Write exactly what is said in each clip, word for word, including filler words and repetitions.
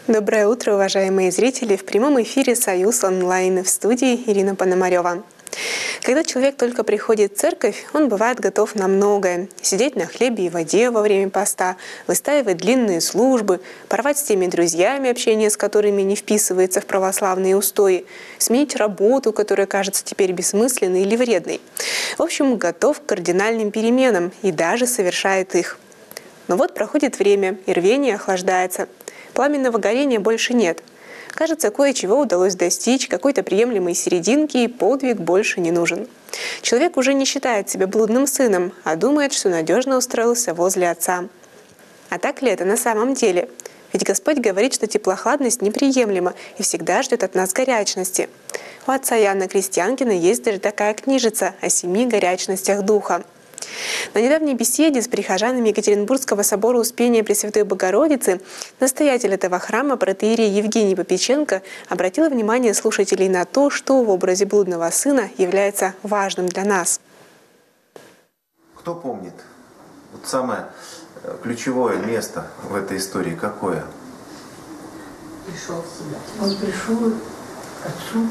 Доброе утро, уважаемые зрители! В прямом эфире «Союз онлайн», в студии Ирина Пономарева. Когда человек только приходит в церковь, он бывает готов на многое. Сидеть на хлебе и воде во время поста, выстаивать длинные службы, порвать с теми друзьями, общение с которыми не вписывается в православные устои, сменить работу, которая кажется теперь бессмысленной или вредной. В общем, готов к кардинальным переменам и даже совершает их. Но вот проходит время, и рвение охлаждается. Пламенного горения больше нет. Кажется, кое-чего удалось достичь, какой-то приемлемой серединки, и подвиг больше не нужен. Человек уже не считает себя блудным сыном, а думает, что надежно устроился возле отца. А так ли это на самом деле? Ведь Господь говорит, что теплохладность неприемлема и всегда ждет от нас горячности. У отца Иоанна Крестьянкина есть даже такая книжица о семи горячностях духа. На недавней беседе с прихожанами Екатеринбургского собора Успения Пресвятой Богородицы настоятель этого храма, протоиерей Евгений Попеченко, обратил внимание слушателей на то, что в образе блудного сына является важным для нас. Кто помнит, вот самое ключевое место в этой истории какое? Пришел в себя. Он пришел к отцу.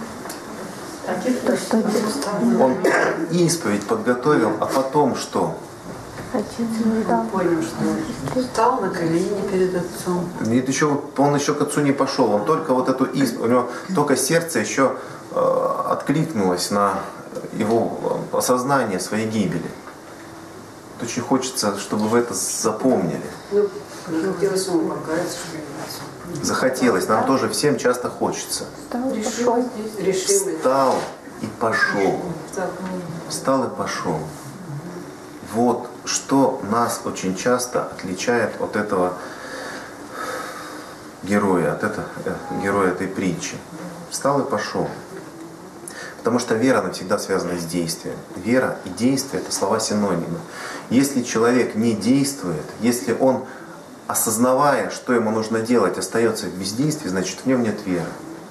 Он исповедь подготовил, а потом что? Он понял, что встал на колени перед отцом. Нет, еще, он еще к отцу не пошел, он только вот эту исповедь, у него только сердце еще э, откликнулось на его осознание своей гибели. Очень хочется, чтобы вы это запомнили. Ну, захотелось ему покаяться. Захотелось, нам тоже всем часто хочется. Решил, решил. Встал и пошел. Встал и пошел. Вот что нас очень часто отличает от этого героя, от этого, героя этой притчи. Встал и пошел. Потому что вера, она всегда связана с действием. Вера и действие – это слова синонимы. Если человек не действует, если он, осознавая, что ему нужно делать, остается в бездействии, значит, в нем нет веры.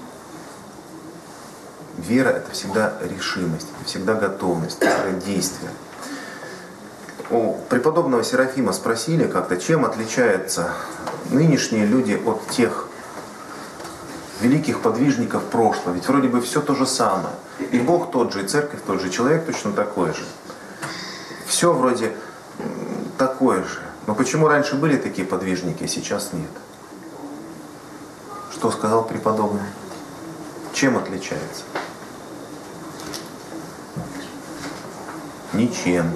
Вера – это всегда решимость, это всегда готовность, это действие. У преподобного Серафима спросили как-то, чем отличаются нынешние люди от тех великих подвижников прошлого. Ведь вроде бы все то же самое. И Бог тот же, и церковь тот же, человек точно такой же. Все вроде такое же. Но почему раньше были такие подвижники, а сейчас нет? Что сказал преподобный? Чем отличается? Ничем.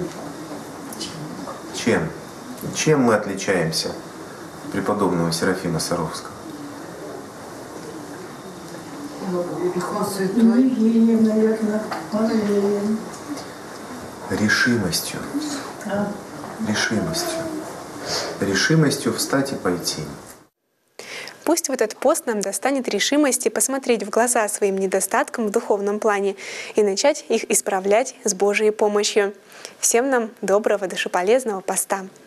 Чем? Чем мы отличаемся от преподобного Серафима Саровского? Решимостью. Решимостью. Решимостью встать и пойти. Пусть в этот пост нам достанет решимости посмотреть в глаза своим недостаткам в духовном плане и начать их исправлять с Божьей помощью. Всем нам доброго, душеполезного поста!